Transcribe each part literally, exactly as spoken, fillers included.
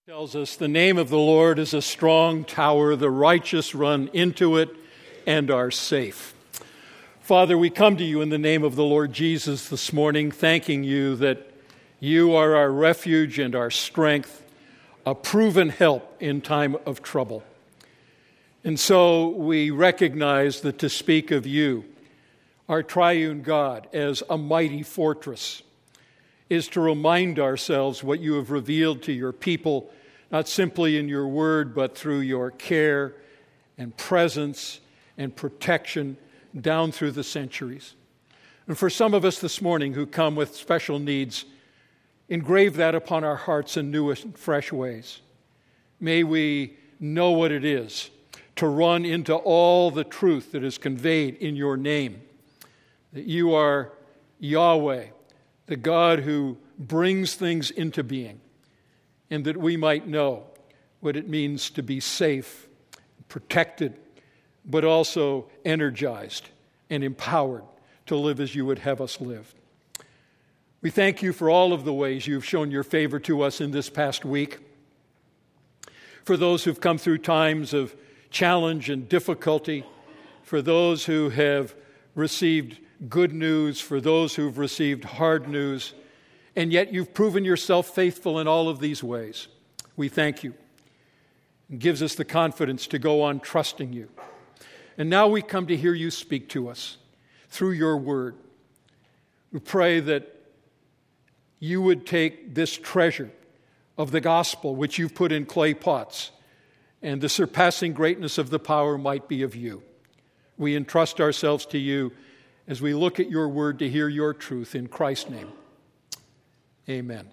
Tells us the name of the Lord is a strong tower, the righteous run into it and are safe. Father, we come to you in the name of the Lord Jesus this morning, thanking you that you are our refuge and our strength, a proven help in time of trouble. And so we recognize that to speak of you, our triune God, as a mighty fortress, is to remind ourselves what you have revealed to your people, not simply in your word, but through your care and presence and protection down through the centuries. And for some of us this morning who come with special needs, engrave that upon our hearts in new and fresh ways. May we know what it is to run into all the truth that is conveyed in your name, that you are Yahweh, the God who brings things into being, and that we might know what it means to be safe, protected, but also energized and empowered to live as you would have us live. We thank you for all of the ways you've shown your favor to us in this past week. For those who've come through times of challenge and difficulty, for those who have received good news, for those who've received hard news, and yet you've proven yourself faithful in all of these ways. We thank you. It gives us the confidence to go on trusting you. And now we come to hear you speak to us through your word. We pray that you would take this treasure of the gospel, which you've put in clay pots, and the surpassing greatness of the power might be of you. We entrust ourselves to you as we look at your word to hear your truth in Christ's name. Amen.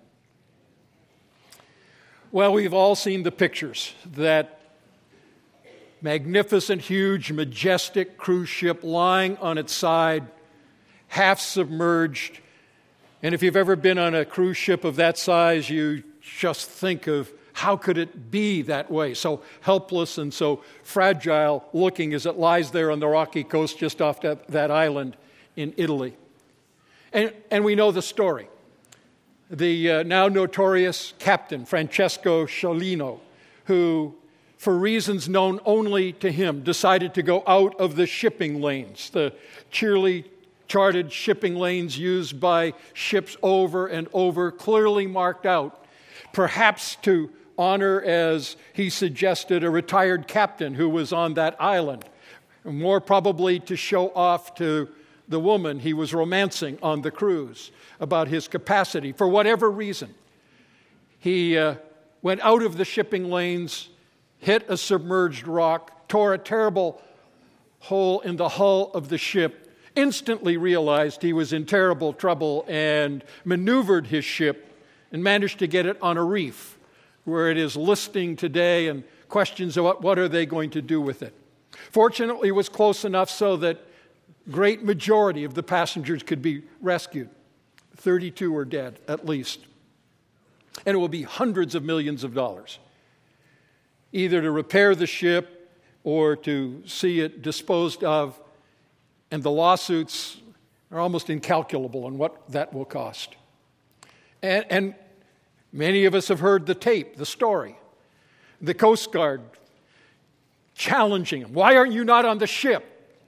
Well, we've all seen the pictures. That magnificent, huge, majestic cruise ship lying on its side, half submerged. And if you've ever been on a cruise ship of that size, you just think of how could it be that way, so helpless and so fragile looking as it lies there on the rocky coast just off that, that island in Italy. And, and we know the story. The uh, now notorious captain, Francesco Cellino, who, for reasons known only to him, decided to go out of the shipping lanes, the clearly charted shipping lanes used by ships over and over, clearly marked out, perhaps to honor, as he suggested, a retired captain who was on that island, more probably to show off to the woman he was romancing on the cruise about his capacity. For whatever reason, he uh, went out of the shipping lanes, hit a submerged rock, tore a terrible hole in the hull of the ship, instantly realized he was in terrible trouble and maneuvered his ship and managed to get it on a reef where it is listing today, and questions about what are they going to do with it. Fortunately, it was close enough so that great majority of the passengers could be rescued. thirty-two were dead, at least. And it will be hundreds of millions of dollars, either to repair the ship or to see it disposed of. And the lawsuits are almost incalculable on what that will cost. And, and many of us have heard the tape, the story. The Coast Guard challenging him. Why aren't you not on the ship?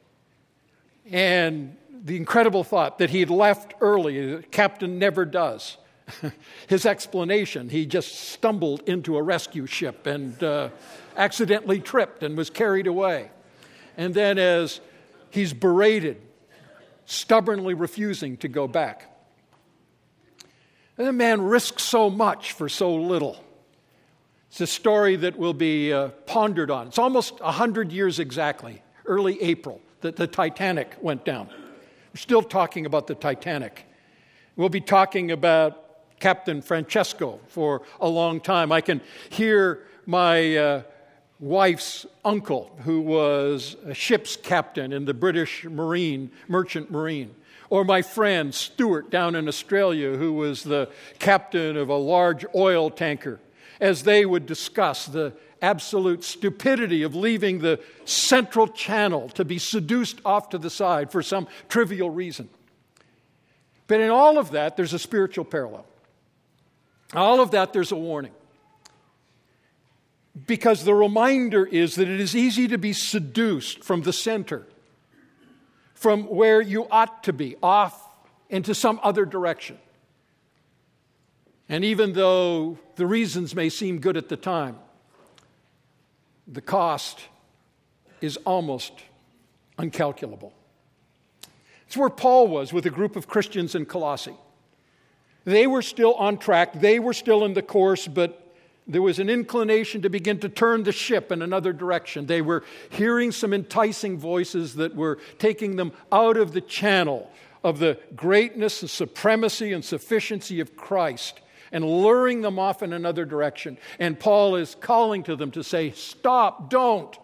And the incredible thought that he had left early. The captain never does. His explanation, he just stumbled into a rescue ship and uh, accidentally tripped and was carried away. And then as he's berated, stubbornly refusing to go back. And the man risked so much for so little. It's a story that will be uh, pondered on. It's almost one hundred years exactly, early April, that the Titanic went down. We're still talking about the Titanic. We'll be talking about Captain Francesco for a long time. I can hear my uh, wife's uncle, who was a ship's captain in the British Marine, Merchant Marine, or my friend Stuart down in Australia, who was the captain of a large oil tanker, as they would discuss the absolute stupidity of leaving the central channel to be seduced off to the side for some trivial reason. But in all of that, there's a spiritual parallel. All of that, there's a warning. because the reminder is that it is easy to be seduced from the center, from where you ought to be, off into some other direction. And even though the reasons may seem good at the time, the cost is almost uncalculable. It's where Paul was with a group of Christians in Colossae. They were still on track, they were still in the course, but there was an inclination to begin to turn the ship in another direction. They were hearing some enticing voices that were taking them out of the channel of the greatness and supremacy and sufficiency of Christ and luring them off in another direction. And Paul is calling to them to say, stop, don't.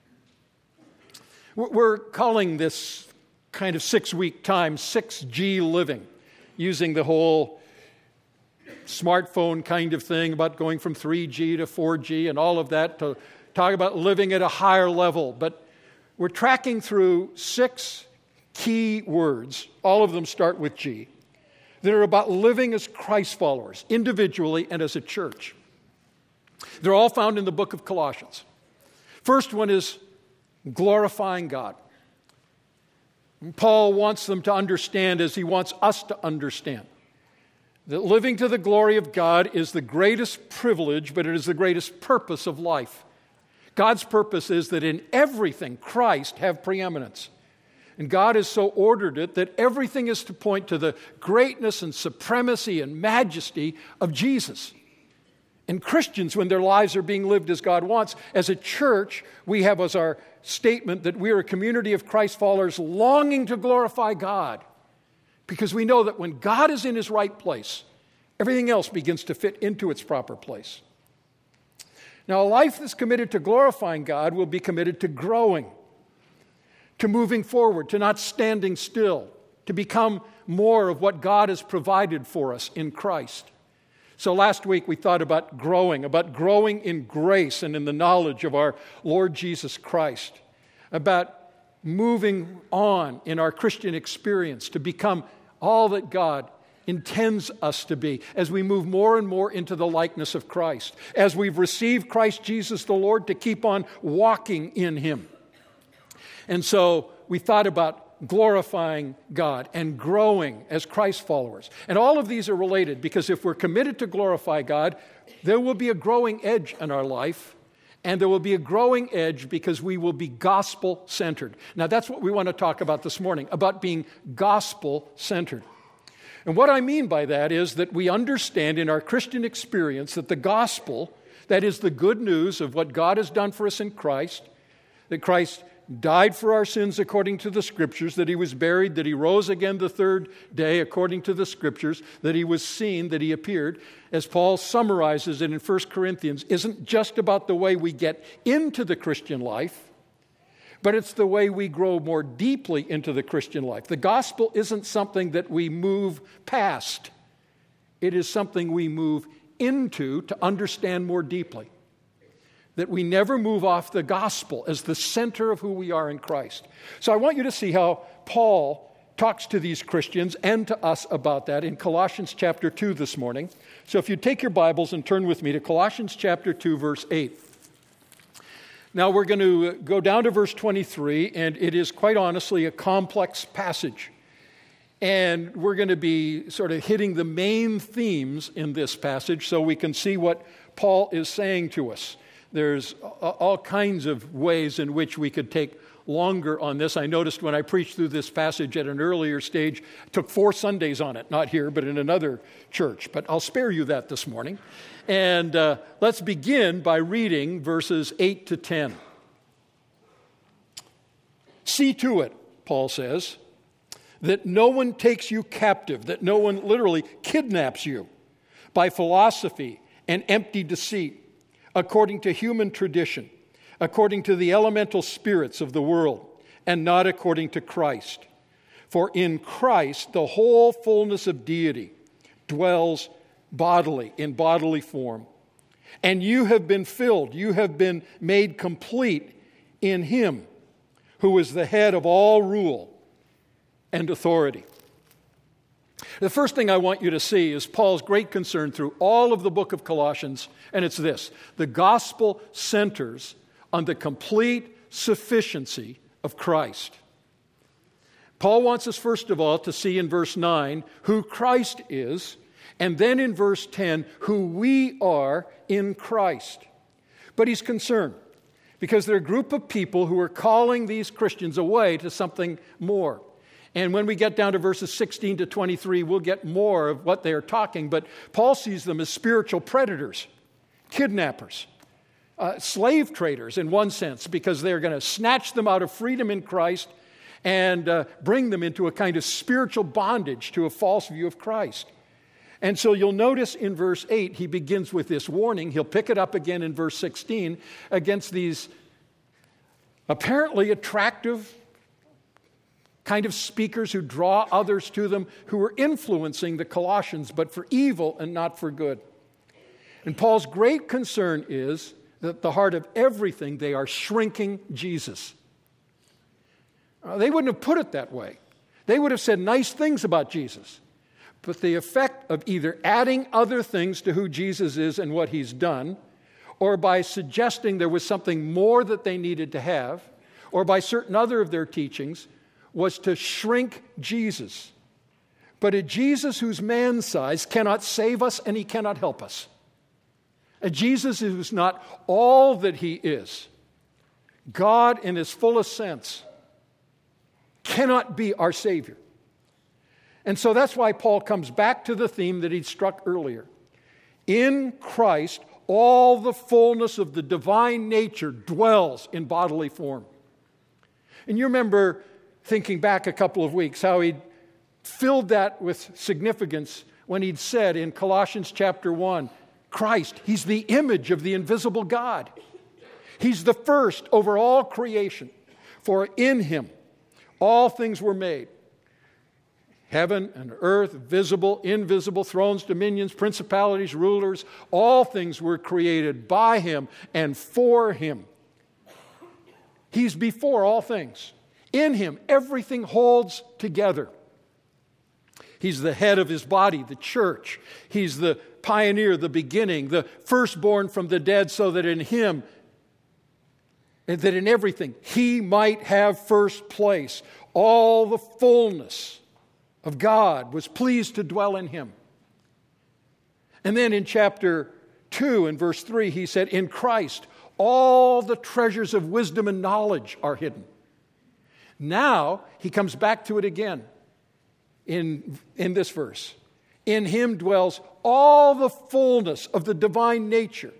We're calling this kind of six-week time six G living, using the whole smartphone kind of thing about going from three G to four G and all of that to talk about living at a higher level. But we're tracking through six key words, all of them start with G, that are about living as Christ followers, individually and as a church. They're all found in the book of Colossians. First one is glorifying God. Paul wants them to understand, as he wants us to understand, that living to the glory of God is the greatest privilege, but it is the greatest purpose of life. God's purpose is that in everything Christ have preeminence. And God has so ordered it that everything is to point to the greatness and supremacy and majesty of Jesus. And Christians, when their lives are being lived as God wants, as a church, we have as our statement that we are a community of Christ followers longing to glorify God. Because we know that when God is in his right place, everything else begins to fit into its proper place. Now, a life that's committed to glorifying God will be committed to growing, to moving forward, to not standing still, to become more of what God has provided for us in Christ. So last week we thought about growing, about growing in grace and in the knowledge of our Lord Jesus Christ, about moving on in our Christian experience to become all that God intends us to be as we move more and more into the likeness of Christ, as we've received Christ Jesus the Lord to keep on walking in him. And so we thought about glorifying God and growing as Christ followers. And all of these are related because if we're committed to glorify God, there will be a growing edge in our life, and there will be a growing edge because we will be gospel-centered. Now that's what we want to talk about this morning, about being gospel-centered. And what I mean by that is that we understand in our Christian experience that the gospel, that is the good news of what God has done for us in Christ, that Christ died for our sins according to the Scriptures, that he was buried, that he rose again the third day according to the Scriptures, that he was seen, that he appeared, as Paul summarizes it in First Corinthians, isn't just about the way we get into the Christian life, but it's the way we grow more deeply into the Christian life. The gospel isn't something that we move past. It is something we move into to understand more deeply. That we never move off the gospel as the center of who we are in Christ. So I want you to see how Paul talks to these Christians and to us about that in Colossians chapter two this morning. So if you take your Bibles and turn with me to Colossians chapter two, verse eight. Now we're going to go down to verse twenty-three, and it is quite honestly a complex passage. And we're going to be sort of hitting the main themes in this passage so we can see what Paul is saying to us. There's all kinds of ways in which we could take longer on this. I noticed when I preached through this passage at an earlier stage, it took four Sundays on it, not here, but in another church. But I'll spare you that this morning. And uh, let's begin by reading verses eight to ten. See to it, Paul says, that no one takes you captive, that no one literally kidnaps you by philosophy and empty deceit, according to human tradition, according to the elemental spirits of the world, and not according to Christ. For in Christ the whole fullness of deity dwells bodily, in bodily form. And you have been filled, you have been made complete in him, who is the head of all rule and authority. The first thing I want you to see is Paul's great concern through all of the book of Colossians, and it's this: the gospel centers on the complete sufficiency of Christ. Paul wants us, first of all, to see in verse nine who Christ is, and then in verse ten who we are in Christ. But he's concerned because there are a group of people who are calling these Christians away to something more. And when we get down to verses sixteen to twenty-three, we'll get more of what they are talking. But Paul sees them as spiritual predators, kidnappers, uh, slave traders in one sense, because they're going to snatch them out of freedom in Christ and uh, bring them into a kind of spiritual bondage to a false view of Christ. And so you'll notice in verse eight, he begins with this warning. He'll pick it up again in verse sixteen against these apparently attractive kind of speakers who draw others to them, who are influencing the Colossians, but for evil and not for good. And Paul's great concern is that at the heart of everything, they are shrinking Jesus. Uh, they wouldn't have put it that way. They would have said nice things about Jesus. But the effect of either adding other things to who Jesus is and what he's done, or by suggesting there was something more that they needed to have, or by certain other of their teachings, was to shrink Jesus. But a Jesus who's man-sized cannot save us and he cannot help us. A Jesus who's not all that he is, God in his fullest sense, cannot be our Savior. And so that's why Paul comes back to the theme that he'd struck earlier. In Christ, all the fullness of the divine nature dwells in bodily form. And you remember thinking back a couple of weeks how he'd filled that with significance when he'd said in Colossians chapter one, Christ, he's the image of the invisible God. He's the first over all creation. For in him all things were made. Heaven and earth, visible, invisible, thrones, dominions, principalities, rulers, all things were created by him and for him. He's before all things. In him, everything holds together. He's the head of his body, the church. He's the pioneer, the beginning, the firstborn from the dead, so that in him, and that in everything, he might have first place. All the fullness of God was pleased to dwell in him. And then in chapter two and verse three, he said, in Christ, all the treasures of wisdom and knowledge are hidden. Now, he comes back to it again in, in this verse. In him dwells all the fullness of the divine nature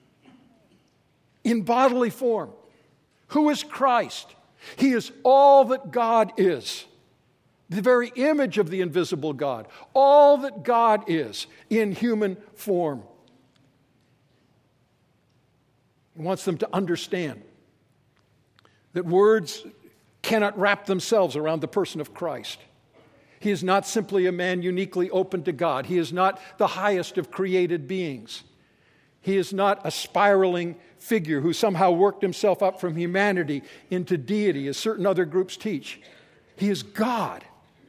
in bodily form. Who is Christ? He is all that God is. The very image of the invisible God. All that God is in human form. He wants them to understand that words cannot wrap themselves around the person of Christ. He is not simply a man uniquely open to God. He is not the highest of created beings. He is not a spiraling figure who somehow worked himself up from humanity into deity, as certain other groups teach. He is God.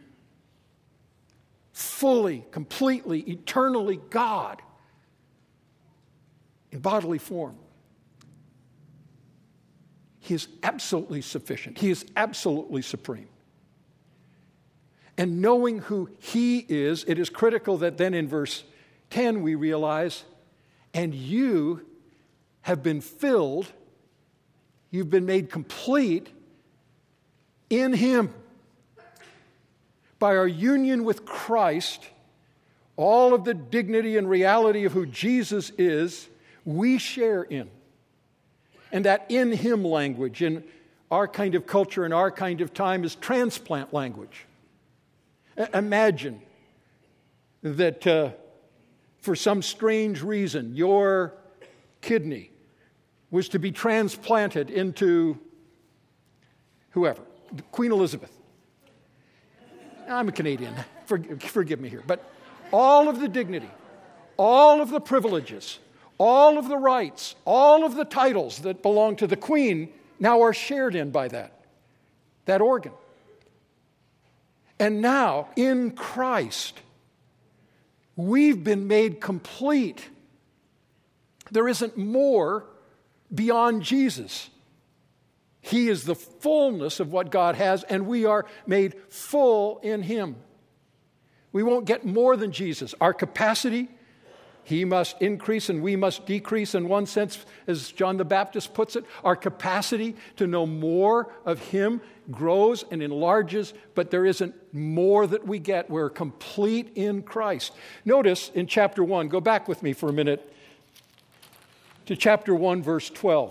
Fully, completely, eternally God in bodily form. He is absolutely sufficient. He is absolutely supreme. And knowing who he is, it is critical that then in verse ten we realize, and you have been filled, you've been made complete in him. By our union with Christ, all of the dignity and reality of who Jesus is, we share in. And that in him language, in our kind of culture and our kind of time, is transplant language. Imagine that uh, for some strange reason, your kidney was to be transplanted into whoever, Queen Elizabeth. I'm a Canadian, forgive, forgive me here, but all of the dignity, all of the privileges, all of the rights, all of the titles that belong to the Queen now are shared in by that, that organ. And now, in Christ, We've been made complete. There isn't more beyond Jesus. He is the fullness of what God has, and we are made full in Him. We won't get more than Jesus. Our capacity, He must increase and we must decrease. In one sense, as John the Baptist puts it, our capacity to know more of Him grows and enlarges, but there isn't more that we get. We're complete in Christ. Notice in chapter one, go back with me for a minute to chapter one, verse twelve.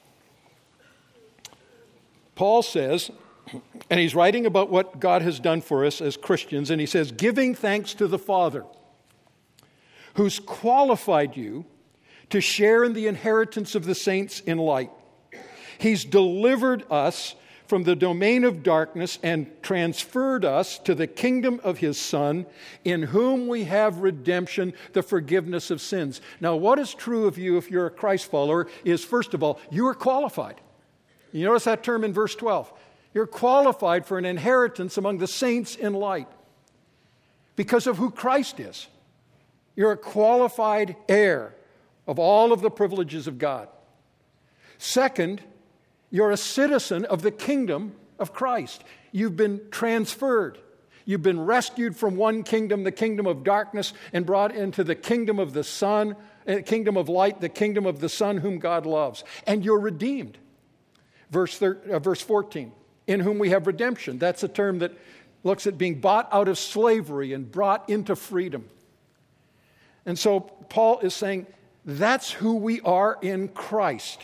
Paul says, and he's writing about what God has done for us as Christians, and he says, giving thanks to the Father, who's qualified you to share in the inheritance of the saints in light. He's delivered us from the domain of darkness and transferred us to the kingdom of His Son, in whom we have redemption, the forgiveness of sins. Now, what is true of you if you're a Christ follower is, first of all, you are qualified. You notice that term in verse twelve. You're qualified for an inheritance among the saints in light because of who Christ is. You're a qualified heir of all of the privileges of God. Second, you're a citizen of the kingdom of Christ. You've been transferred. You've been rescued from one kingdom, the kingdom of darkness, and brought into the kingdom of the Son, the kingdom of light, the kingdom of the Son whom God loves. And you're redeemed. Verse thirteen, uh, verse fourteen, in whom we have redemption. That's a term that looks at being bought out of slavery and brought into freedom. And so Paul is saying that's who we are in Christ.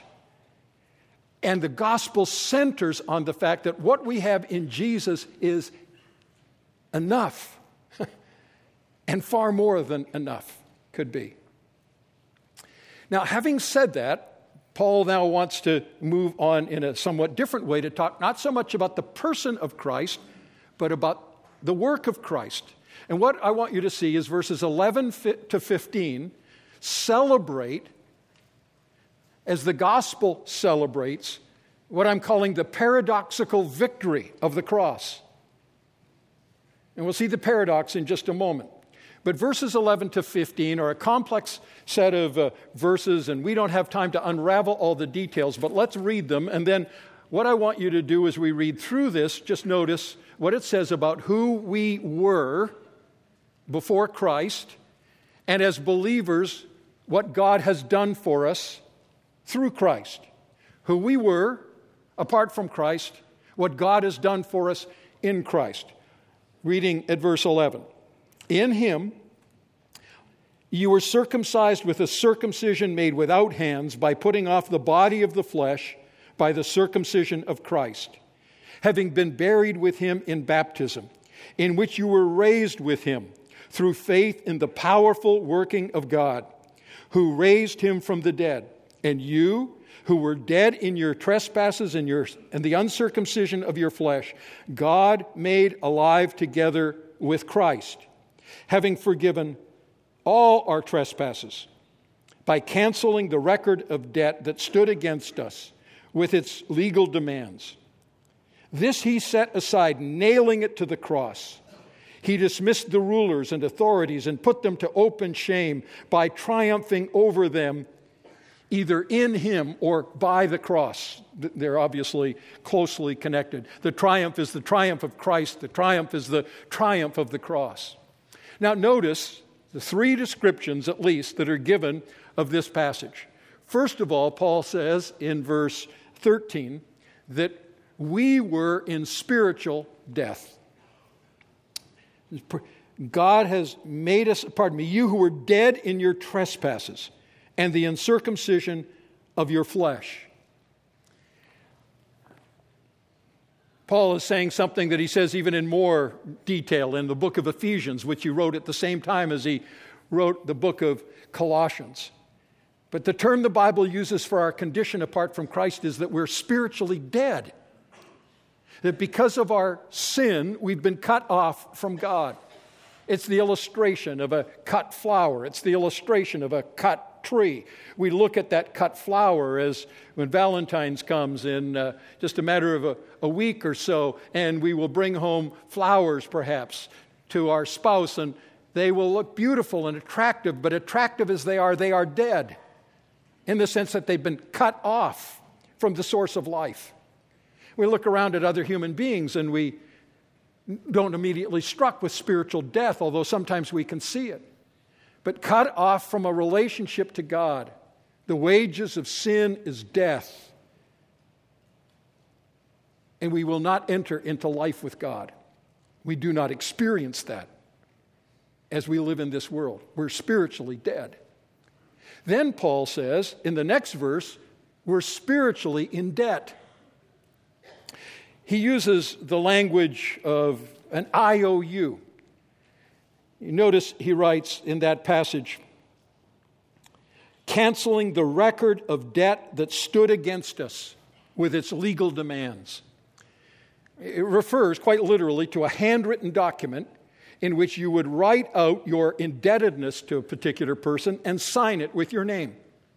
And the gospel centers on the fact that what we have in Jesus is enough, and far more than enough could be. Now, having said that, Paul now wants to move on in a somewhat different way to talk not so much about the person of Christ, but about the work of Christ. And what I want you to see is verses eleven to fifteen celebrate, as the gospel celebrates, what I'm calling the paradoxical victory of the cross. And we'll see the paradox in just a moment. But verses eleven to fifteen are a complex set of uh, verses, and we don't have time to unravel all the details, but let's read them. And then what I want you to do as we read through this, just notice what it says about who we were before Christ, and as believers, what God has done for us through Christ. Who we were apart from Christ, what God has done for us in Christ. Reading at verse eleven. In Him you were circumcised with a circumcision made without hands, by putting off the body of the flesh by the circumcision of Christ, having been buried with Him in baptism, in which you were raised with Him through faith in the powerful working of God, who raised Him from the dead. And you, who were dead in your trespasses and, your, and the uncircumcision of your flesh, God made alive together with Christ, having forgiven all our trespasses, by canceling the record of debt that stood against us with its legal demands. This He set aside, nailing it to the cross. He dismissed the rulers and authorities and put them to open shame by triumphing over them, either in Him or by the cross. They're obviously closely connected. The triumph is the triumph of Christ. The triumph is the triumph of the cross. Now notice the three descriptions, at least, that are given of this passage. First of all, Paul says in verse thirteen that we were in spiritual death. God has made us, pardon me, you who were dead in your trespasses and the uncircumcision of your flesh. Paul is saying something that he says even in more detail in the book of Ephesians, which he wrote at the same time as he wrote the book of Colossians. But the term the Bible uses for our condition apart from Christ is that we're spiritually dead. That because of our sin, we've been cut off from God. It's the illustration of a cut flower. It's the illustration of a cut tree. We look at that cut flower as when Valentine's comes in uh, just a matter of a, a week or so, and we will bring home flowers perhaps to our spouse, and They will look beautiful and attractive, but attractive as they are, they are dead in the sense that they've been cut off from the source of life. We look around at other human beings and we don't immediately struck with spiritual death, although sometimes we can see it. But cut off from a relationship to God. The wages of sin is death. And we will not enter into life with God. We do not experience that as we live in this world. We're spiritually dead. Then Paul says in the next verse, we're spiritually in debt. He uses the language of an I O U. You notice he writes in that passage, canceling the record of debt that stood against us with its legal demands. It refers quite literally to a handwritten document in which you would write out your indebtedness to a particular person and sign it with your name.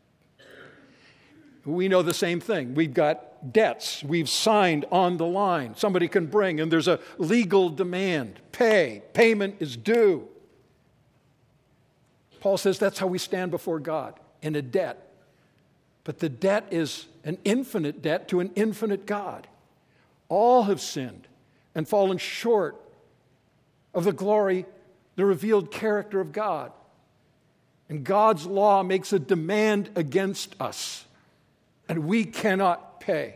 We know the same thing. We've got debts we've signed on the line. Somebody can bring, and there's a legal demand. Pay. Payment is due. Paul says that's how we stand before God, in a debt. But the debt is an infinite debt to an infinite God. All have sinned and fallen short of the glory, the revealed character of God. And God's law makes a demand against us, and we cannot pay.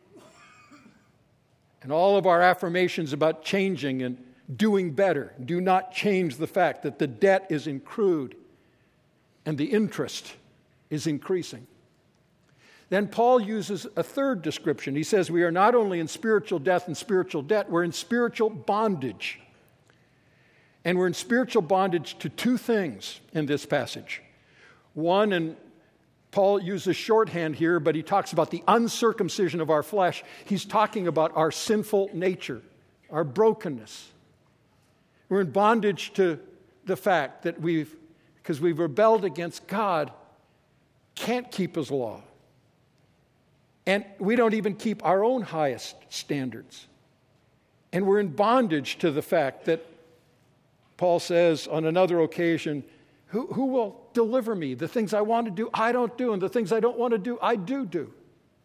And all of our affirmations about changing and doing better do not change the fact that the debt is accrued and the interest is increasing. Then Paul uses a third description. He says we are not only in spiritual death and spiritual debt, we're in spiritual bondage. And we're in spiritual bondage to two things in this passage. One, and Paul uses shorthand here, but he talks about the uncircumcision of our flesh. He's talking about our sinful nature, our brokenness. We're in bondage to the fact that we've, because we've rebelled against God, can't keep His law. And we don't even keep our own highest standards. And we're in bondage to the fact that Paul says on another occasion, who, who will deliver me? The things I want to do, I don't do, and the things I don't want to do, I do do.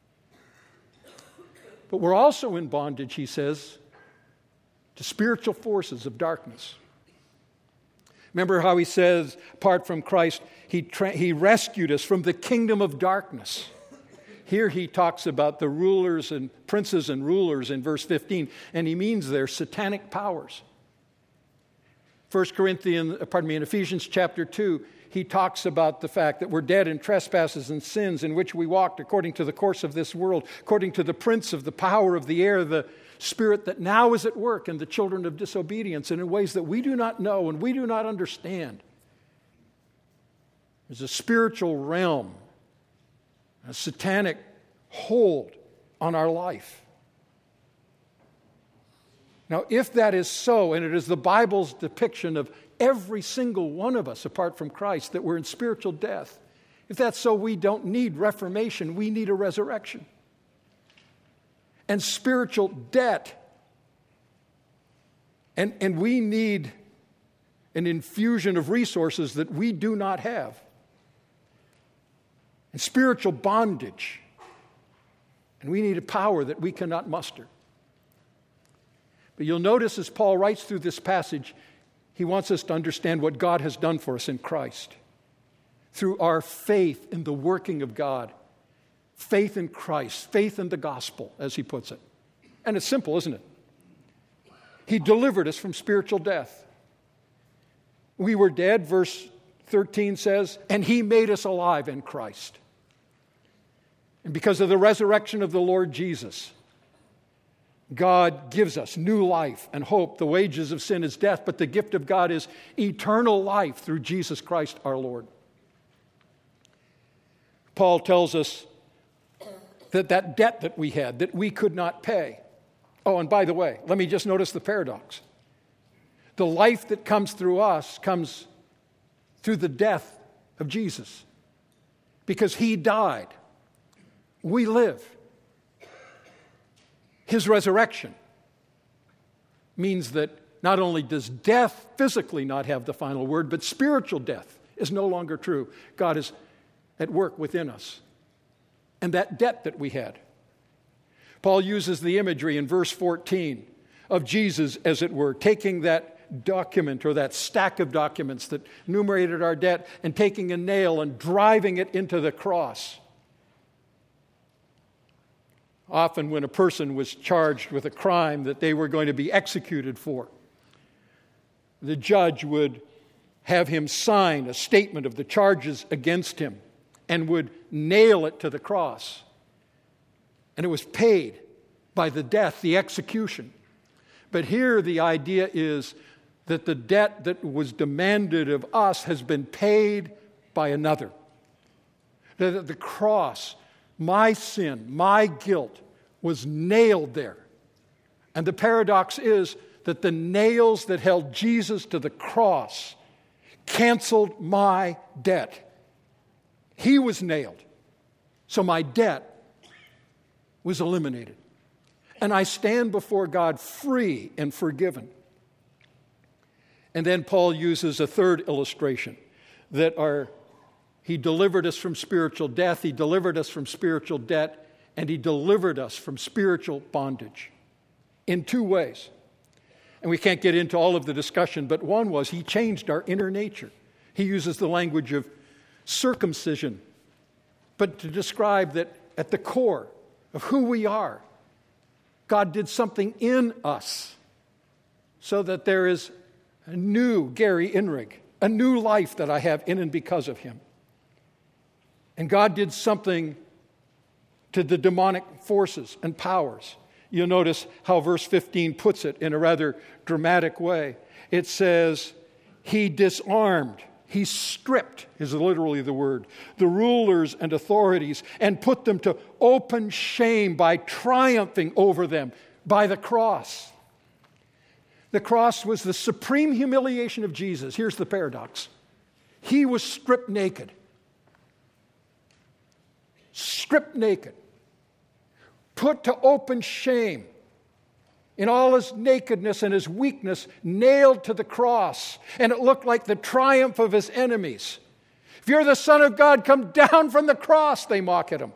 But we're also in bondage, he says, to spiritual forces of darkness. Remember how he says, apart from Christ, he, tra- he rescued us from the kingdom of darkness. Here he talks about the rulers and princes and rulers in verse fifteen, and he means their satanic powers. First Corinthians, pardon me, in Ephesians chapter two, he talks about the fact that we're dead in trespasses and sins in which we walked according to the course of this world, according to the prince of the power of the air, the spirit that now is at work in the children of disobedience and in ways that we do not know and we do not understand. There's a spiritual realm, a satanic hold on our life. Now, if that is so, and it is the Bible's depiction of every single one of us apart from Christ, that we're in spiritual death, if that's so, we don't need reformation, we need a resurrection. And spiritual debt, and, and we need an infusion of resources that we do not have. And spiritual bondage, and we need a power that we cannot muster. But you'll notice as Paul writes through this passage, he wants us to understand what God has done for us in Christ. Through our faith in the working of God. Faith in Christ. Faith in the gospel, as he puts it. And it's simple, isn't it? He delivered us from spiritual death. We were dead, verse thirteen says, and he made us alive in Christ. And because of the resurrection of the Lord Jesus, God gives us new life and hope. The wages of sin is death, but the gift of God is eternal life through Jesus Christ our Lord. Paul tells us that that debt that we had, that we could not pay. Oh, and by the way, let me just notice the paradox. The life that comes through us comes through the death of Jesus. Because he died. We live. His resurrection means that not only does death physically not have the final word, but spiritual death is no longer true. God is at work within us. And that debt that we had. Paul uses the imagery in verse fourteen of Jesus, as it were, taking that document or that stack of documents that enumerated our debt and taking a nail and driving it into the cross. Often when a person was charged with a crime that they were going to be executed for, the judge would have him sign a statement of the charges against him and would nail it to the cross. And it was paid by the death, the execution. But here the idea is that the debt that was demanded of us has been paid by another. That the cross, my sin, my guilt, was nailed there. And the paradox is that the nails that held Jesus to the cross canceled my debt. He was nailed, so my debt was eliminated. And I stand before God free and forgiven. And then Paul uses a third illustration that our, he delivered us from spiritual death, he delivered us from spiritual debt, and he delivered us from spiritual bondage in two ways. And we can't get into all of the discussion, but one was he changed our inner nature. He uses the language of circumcision, but to describe that at the core of who we are, God did something in us so that there is a new Gary Inrig, a new life that I have in and because of him. And God did something to the demonic forces and powers. You'll notice how verse fifteen puts it in a rather dramatic way. It says, he disarmed, he stripped, is literally the word, the rulers and authorities and put them to open shame by triumphing over them by the cross. The cross was the supreme humiliation of Jesus. Here's the paradox. He was stripped naked. Stripped naked. Put to open shame. In all his nakedness and his weakness, nailed to the cross. And it looked like the triumph of his enemies. If you're the Son of God, come down from the cross, they mock at him.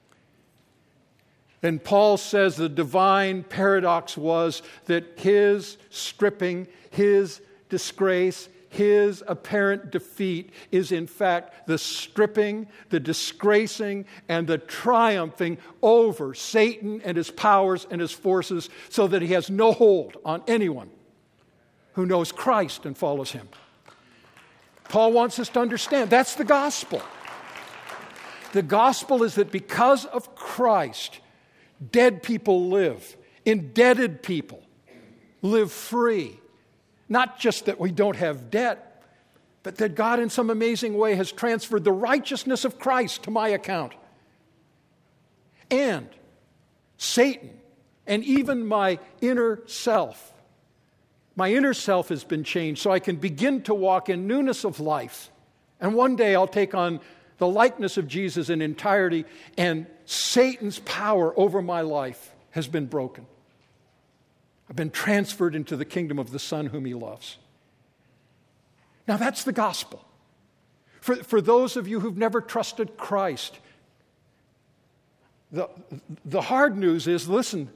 And Paul says the divine paradox was that his stripping, his disgrace, his apparent defeat is in fact the stripping, the disgracing, and the triumphing over Satan and his powers and his forces so that he has no hold on anyone who knows Christ and follows him. Paul wants us to understand that's the gospel. The gospel is that because of Christ, dead people live, indebted people live free. Not just that we don't have debt, but that God in some amazing way has transferred the righteousness of Christ to my account. And Satan and even my inner self, my inner self has been changed so I can begin to walk in newness of life. And one day I'll take on the likeness of Jesus in entirety, and Satan's power over my life has been broken. I've been transferred into the kingdom of the Son whom he loves. Now that's the gospel. For, for those of you who've never trusted Christ, the, the hard news is, listen,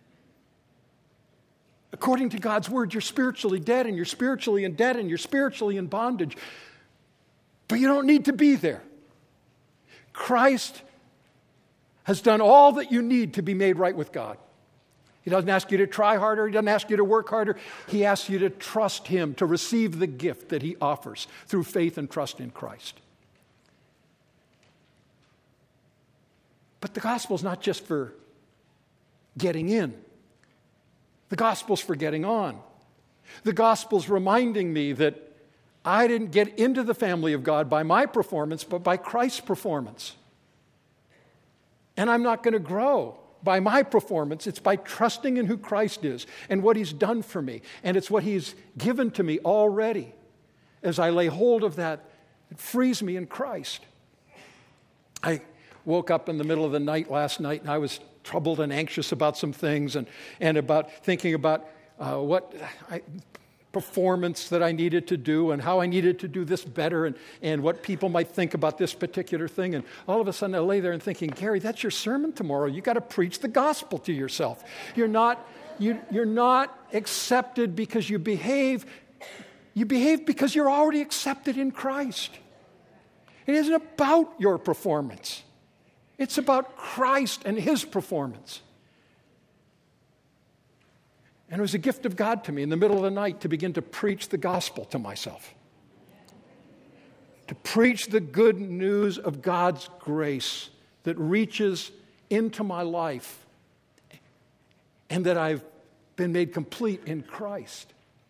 according to God's word, you're spiritually dead and you're spiritually in debt and you're spiritually in bondage. But you don't need to be there. Christ has done all that you need to be made right with God. He doesn't ask you to try harder. He doesn't ask you to work harder. He asks you to trust him, to receive the gift that he offers through faith and trust in Christ. But the gospel is not just for getting in. The gospel's for getting on. The gospel's reminding me that I didn't get into the family of God by my performance, but by Christ's performance. And I'm not going to grow by my performance. It's by trusting in who Christ is and what he's done for me. And it's what he's given to me already. As I lay hold of that, it frees me in Christ. I woke up in the middle of the night last night and I was troubled and anxious about some things and, and about thinking about uh, what I, performance that I needed to do and how I needed to do this better and, and what people might think about this particular thing. And all of a sudden I lay there and thinking, Gary, that's your sermon tomorrow. You got to preach the gospel to yourself. You're not, you, you're not accepted because you behave. You behave because you're already accepted in Christ. It isn't about your performance. It's about Christ and His performance. And it was a gift of God to me in the middle of the night to begin to preach the gospel to myself. To preach the good news of God's grace that reaches into my life and that I've been made complete in Christ.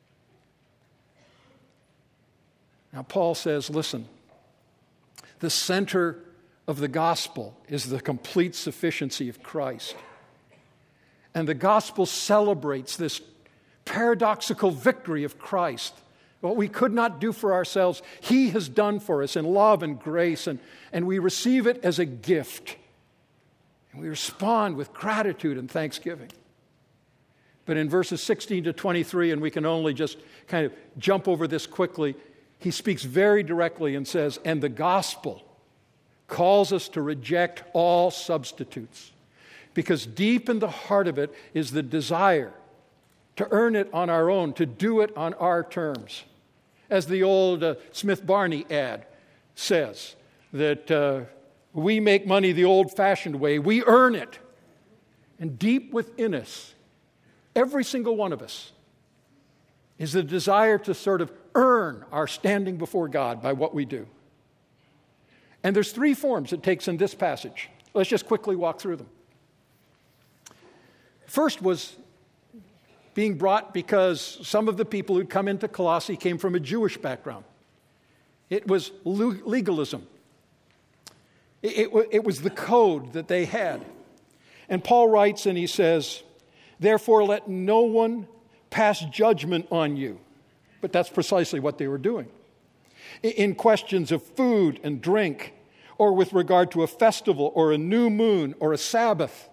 Now, Paul says, listen, the center of the gospel is the complete sufficiency of Christ. And the gospel celebrates this paradoxical victory of Christ. What we could not do for ourselves, He has done for us in love and grace, and, and we receive it as a gift. And we respond with gratitude and thanksgiving. But in verses sixteen to twenty-three, and we can only just kind of jump over this quickly, he speaks very directly and says, and the gospel calls us to reject all substitutes. Because deep in the heart of it is the desire to earn it on our own, to do it on our terms. As the old uh, Smith Barney ad says, that uh, we make money the old-fashioned way, we earn it. And deep within us, every single one of us, is the desire to sort of earn our standing before God by what we do. And there's three forms it takes in this passage. Let's just quickly walk through them. First was being brought because some of the people who'd come into Colossae came from a Jewish background. It was legalism. It, it, it was the code that they had. And Paul writes and he says, therefore let no one pass judgment on you. But that's precisely what they were doing. In questions of food and drink, or with regard to a festival or a new moon or a Sabbath,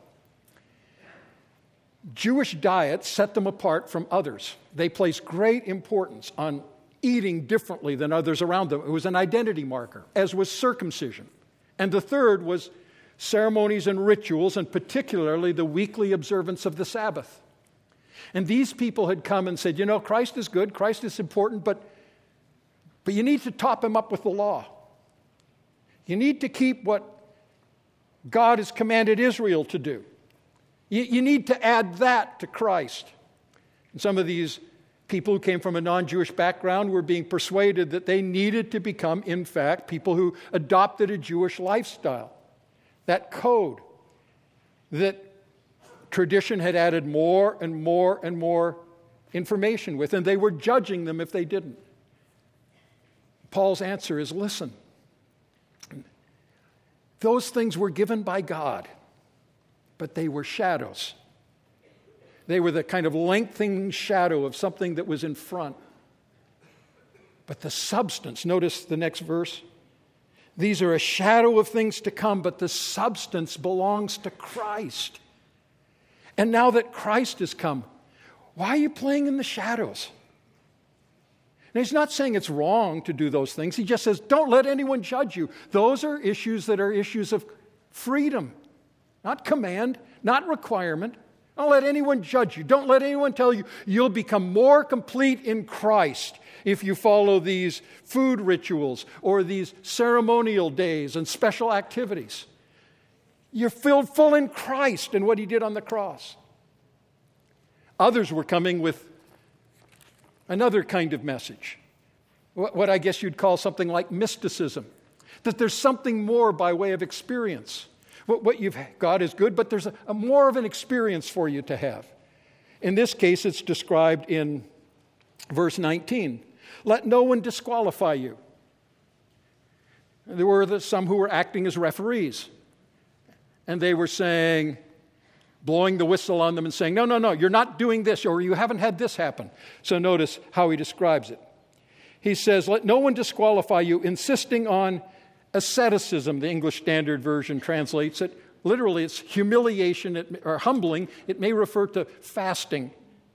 Jewish diet set them apart from others. They placed great importance on eating differently than others around them. It was an identity marker, as was circumcision. And the third was ceremonies and rituals, and particularly the weekly observance of the Sabbath. And these people had come and said, you know, Christ is good, Christ is important, but, but you need to top him up with the law. You need to keep what God has commanded Israel to do. You, you need to add that to Christ. And some of these people who came from a non-Jewish background were being persuaded that they needed to become, in fact, people who adopted a Jewish lifestyle. That code that tradition had added more and more and more information with, and they were judging them if they didn't. Paul's answer is, listen, those things were given by God, but they were shadows. They were the kind of lengthening shadow of something that was in front. But the substance, notice the next verse, these are a shadow of things to come, but the substance belongs to Christ. And now that Christ has come, why are you playing in the shadows? And he's not saying it's wrong to do those things. He just says, don't let anyone judge you. Those are issues that are issues of freedom, not command, not requirement. Don't let anyone judge you. Don't let anyone tell you you'll become more complete in Christ if you follow these food rituals or these ceremonial days and special activities. You're filled full in Christ and what he did on the cross. Others were coming with another kind of message, what I guess you'd call something like mysticism, that there's something more by way of experience. What, what you've got is good, but there's a, a more of an experience for you to have. In this case, it's described in verse nineteen. Let no one disqualify you. There were the, some who were acting as referees, and they were saying, blowing the whistle on them and saying, no, no, no, you're not doing this, or you haven't had this happen. So notice how he describes it. He says, let no one disqualify you, insisting on asceticism. The English Standard Version translates it. Literally, it's humiliation or humbling. It may refer to fasting,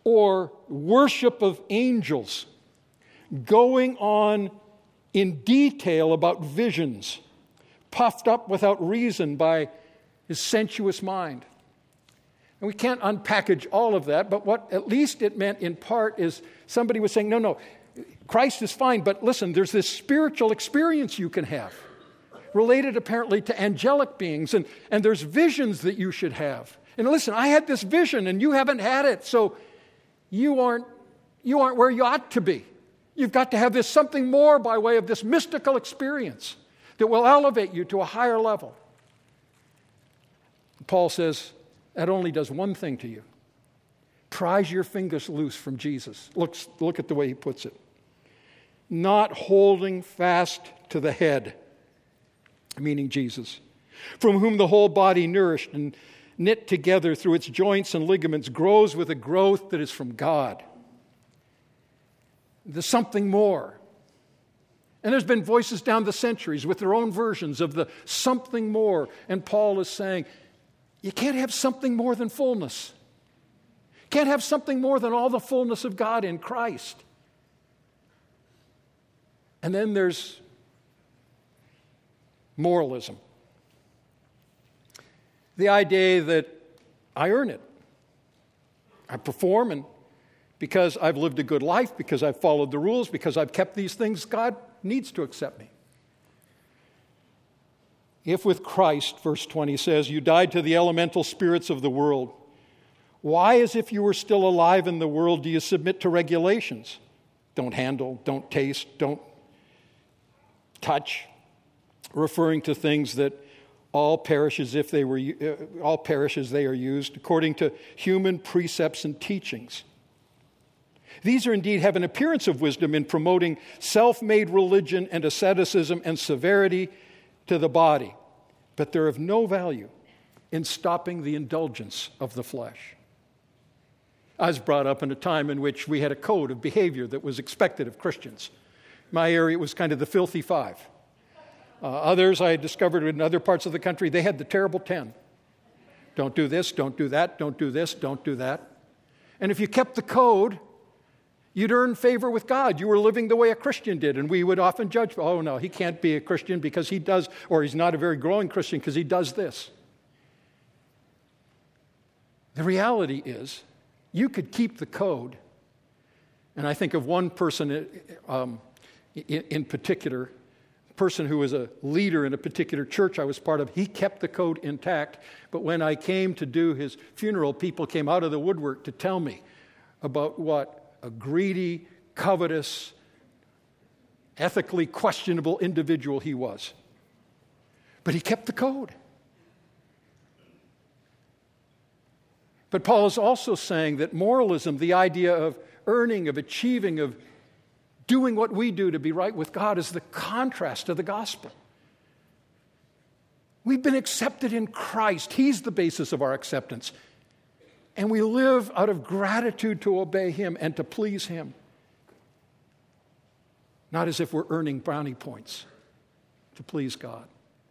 or worship of angels, going on in detail about visions, puffed up without reason by his sensuous mind. And we can't unpackage all of that, but what at least it meant in part is somebody was saying, no, no, Christ is fine, but listen, there's this spiritual experience you can have, related apparently to angelic beings, and, and there's visions that you should have. And listen, I had this vision and you haven't had it, so you aren't, you aren't where you ought to be. You've got to have this something more by way of this mystical experience that will elevate you to a higher level. Paul says, that only does one thing to you. Prise your fingers loose from Jesus. Look, look at the way he puts it. Not holding fast to the head, meaning Jesus, from whom the whole body, nourished and knit together through its joints and ligaments, grows with a growth that is from God. There's something more. And there's been voices down the centuries with their own versions of the something more. And Paul is saying, you can't have something more than fullness. You can't have something more than all the fullness of God in Christ. And then there's moralism. The idea that I earn it. I perform, and because I've lived a good life, because I've followed the rules, because I've kept these things, God needs to accept me. If with Christ, verse twenty says, you died to the elemental spirits of the world, why, as if you were still alive in the world, do you submit to regulations? Don't handle, don't taste, don't touch, referring to things that all perish as if they were uh, all perish as they are used, according to human precepts and teachings. These are indeed have an appearance of wisdom in promoting self-made religion and asceticism and severity to the body, but they're of no value in stopping the indulgence of the flesh. I was brought up in a time in which we had a code of behavior that was expected of Christians. My area was kind of the filthy five. Uh, others I discovered in other parts of the country, they had the terrible ten. Don't do this, don't do that, don't do this, don't do that. And if you kept the code, you'd earn favor with God. You were living the way a Christian did, and we would often judge, oh no, he can't be a Christian because he does, or he's not a very growing Christian because he does this. The reality is, you could keep the code, and I think of one person um, in, in particular, a person who was a leader in a particular church I was part of. He kept the code intact, but when I came to do his funeral, people came out of the woodwork to tell me about what a greedy, covetous, ethically questionable individual he was. But he kept the code. But Paul is also saying that moralism, the idea of earning, of achieving, of doing what we do to be right with God, is the contrast to the gospel. We've been accepted in Christ. He's the basis of our acceptance. And we live out of gratitude to obey Him and to please Him. Not as if we're earning brownie points to please God.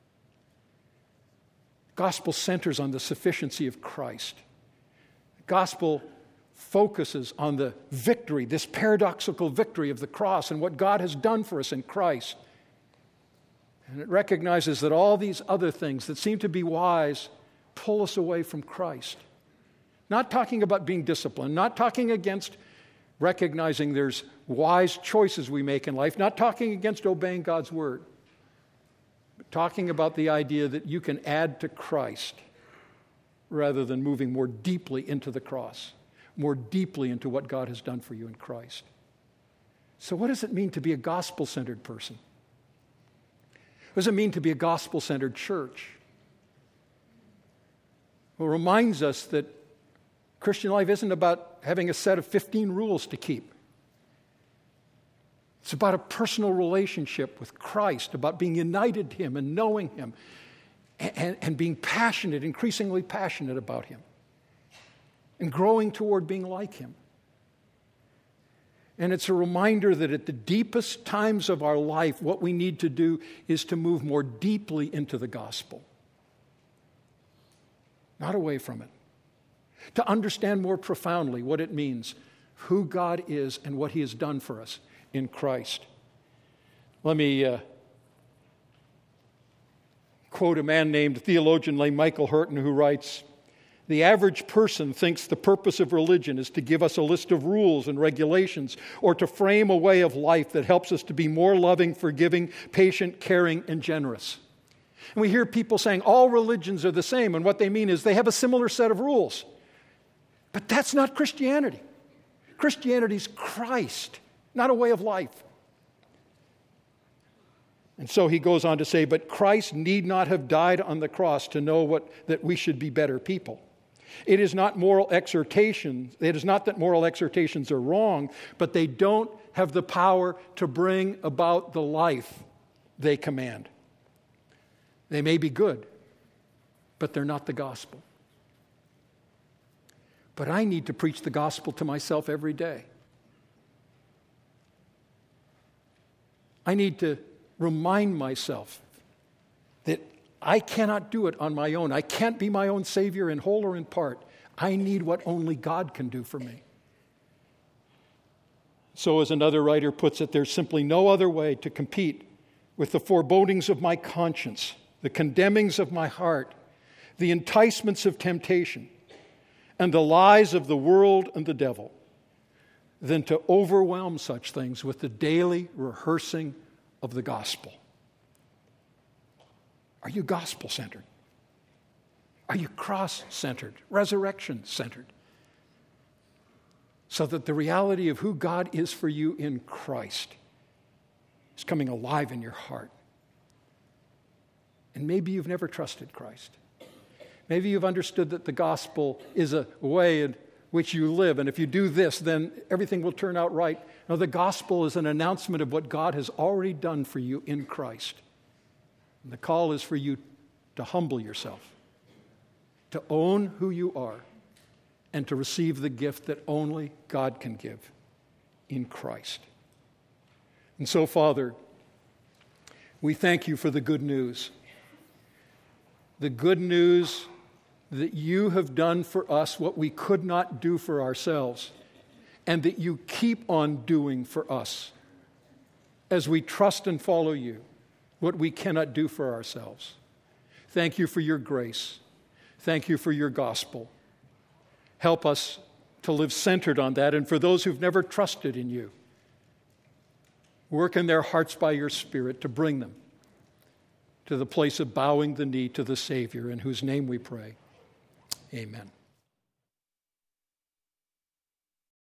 The gospel centers on the sufficiency of Christ. The gospel focuses on the victory, this paradoxical victory of the cross and what God has done for us in Christ. And it recognizes that all these other things that seem to be wise pull us away from Christ. Not talking about being disciplined, not talking against recognizing there's wise choices we make in life, not talking against obeying God's word, but talking about the idea that you can add to Christ rather than moving more deeply into the cross, more deeply into what God has done for you in Christ. So what does it mean to be a gospel-centered person? What does it mean to be a gospel-centered church? Well, it reminds us that Christian life isn't about having a set of fifteen rules to keep. It's about a personal relationship with Christ, about being united to Him and knowing Him and, and being passionate, increasingly passionate about Him and growing toward being like Him. And it's a reminder that at the deepest times of our life, what we need to do is to move more deeply into the gospel, not away from it. to understand more profoundly what it means, who God is and what he has done for us in Christ. Let me uh, quote a man named theologian named Michael Hurton, who writes, "The average person thinks the purpose of religion is to give us a list of rules and regulations or to frame a way of life that helps us to be more loving, forgiving, patient, caring, and generous." And we hear people saying all religions are the same, and what they mean is they have a similar set of rules. But that's not Christianity. Christianity is Christ, not a way of life. And so he goes on to say, but Christ need not have died on the cross to know what, that we should be better people. It is not moral exhortations. It is not that moral exhortations are wrong, but they don't have the power to bring about the life they command. They may be good, but they're not the gospel. But I need to preach the gospel to myself every day. I need to remind myself that I cannot do it on my own. I can't be my own Savior in whole or in part. I need what only God can do for me. So, as another writer puts it, there's simply no other way to compete with the forebodings of my conscience, the condemnings of my heart, the enticements of temptation, and the lies of the world and the devil, than to overwhelm such things with the daily rehearsing of the gospel. Are you gospel-centered? Are you cross-centered, resurrection-centered? So that the reality of who God is for you in Christ is coming alive in your heart. And maybe you've never trusted Christ. Maybe you've understood that the gospel is a way in which you live, and if you do this, then everything will turn out right. No, the gospel is an announcement of what God has already done for you in Christ. And the call is for you to humble yourself, to own who you are, and to receive the gift that only God can give in Christ. And so, Father, we thank you for the good news. The good news that you have done for us what we could not do for ourselves, and that you keep on doing for us as we trust and follow you what we cannot do for ourselves. Thank you for your grace. Thank you for your gospel. Help us to live centered on that, and for those who've never trusted in you, work in their hearts by your Spirit to bring them to the place of bowing the knee to the Savior, in whose name we pray. Amen.